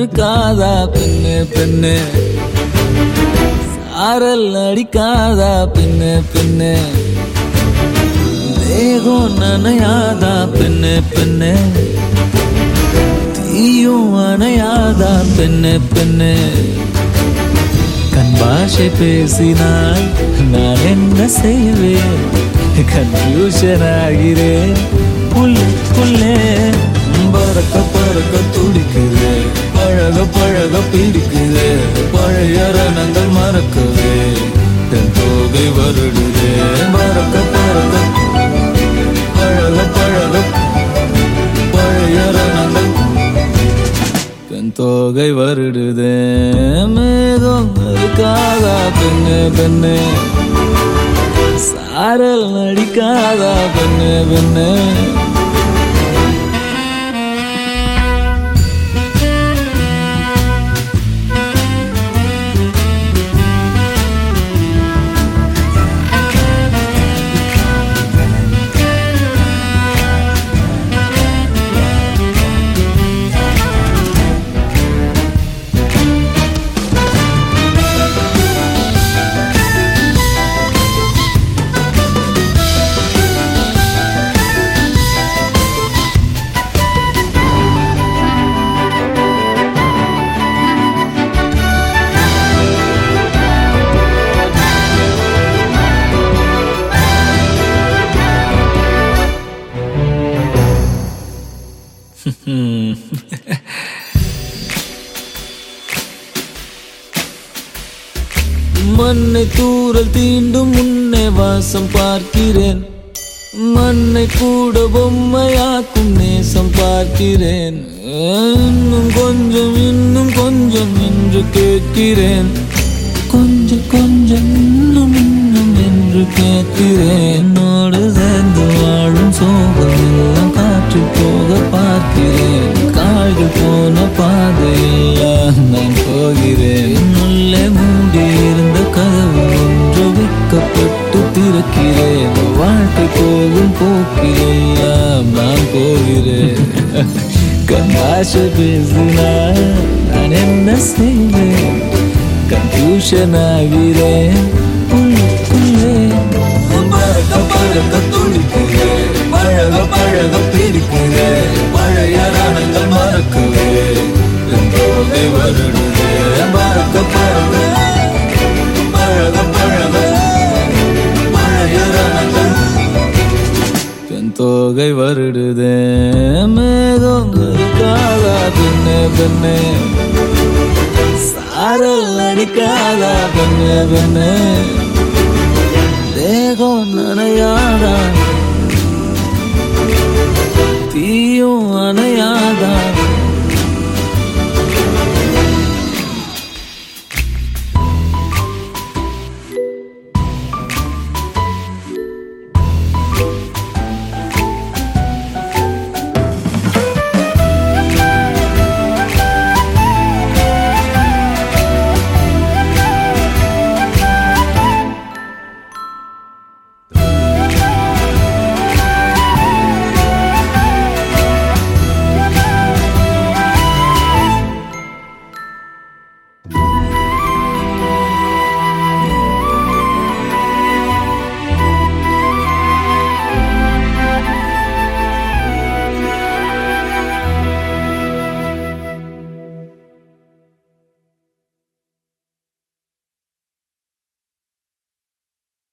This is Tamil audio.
இருக்காதா பெண்ணு பெண்ணு, சாரல் அடிக்காதா பெண்ணு பெண்ணு, தேகம் நனையாதா பெண்ணு பெண்ணு, தீயும் அணையாதா பெண்ணு பெண்ணு. கண் பாஷை பேசினால் நான் என்ன செய்வேன், கன்ஃபியூஷன் ஆகிறேன் உள்ளே. பறக்க பறக்க துடிக்குது, பழக பழக பிடிக்குது, பழைய ரணங்கள் மறக்குது, தன் தோகை வருடுது. பறக்க பறக்க பழக பழக பழைய ரணங்கள் தன் தோகை வருடுது. மேகம் இருக்காதா பெண்ணு பெண்ணு, சாரல் அடிக்காதா பெண்ணு பெண்ணு. மண்ணை தூரல் தீண்டும் முன்னே வாசம் பார்க்கிறேன், மண்ணை கூட பொம்மையாக்கும் நேசம் பார்க்கிறேன். இன்னும் கொஞ்சம் என்று கேட்கிறேன், கொஞ்சம் கொஞ்சம் இன்னும் என்று கேட்கிறேன். என்னோடு சேர்ந்து வாழும் சோகம் எல்லாம் காற்று போக பார்க்கிறேன், காய்கள் போன பாதையெல்லாம் நான் போகிறேன். உள்ளே மூடி இருந்த கதவு ஒன்று வைக்கப்பட்டு திறக்கிறேன், வாழ்க்கை போகும் போக்கிலெல்லாம் நான் போகிறேன். கண்ணாசை பேசினால் நான் என்ன செய்வேன், கன்ஃபியூஷன் ஆகிறேன் உள்ளே. பறக்க பறக்க துடிக்கிறேன், பழக பழக பிடிக்கிறேன், பழைய ரணங்கள் மறக்குவேன், என் தோகை வருடுதே. பறக்க பறக்க பழக பழக பழைய ரணங்கள் என் தோகை வருடுதே. மேகம் இருக்காதா பெண்ணு பெண்ணு, சாரல் அடிக்காதா பெண்ணு பெண்ணு, தேகம் நனையாதா தீயும் அணையாதா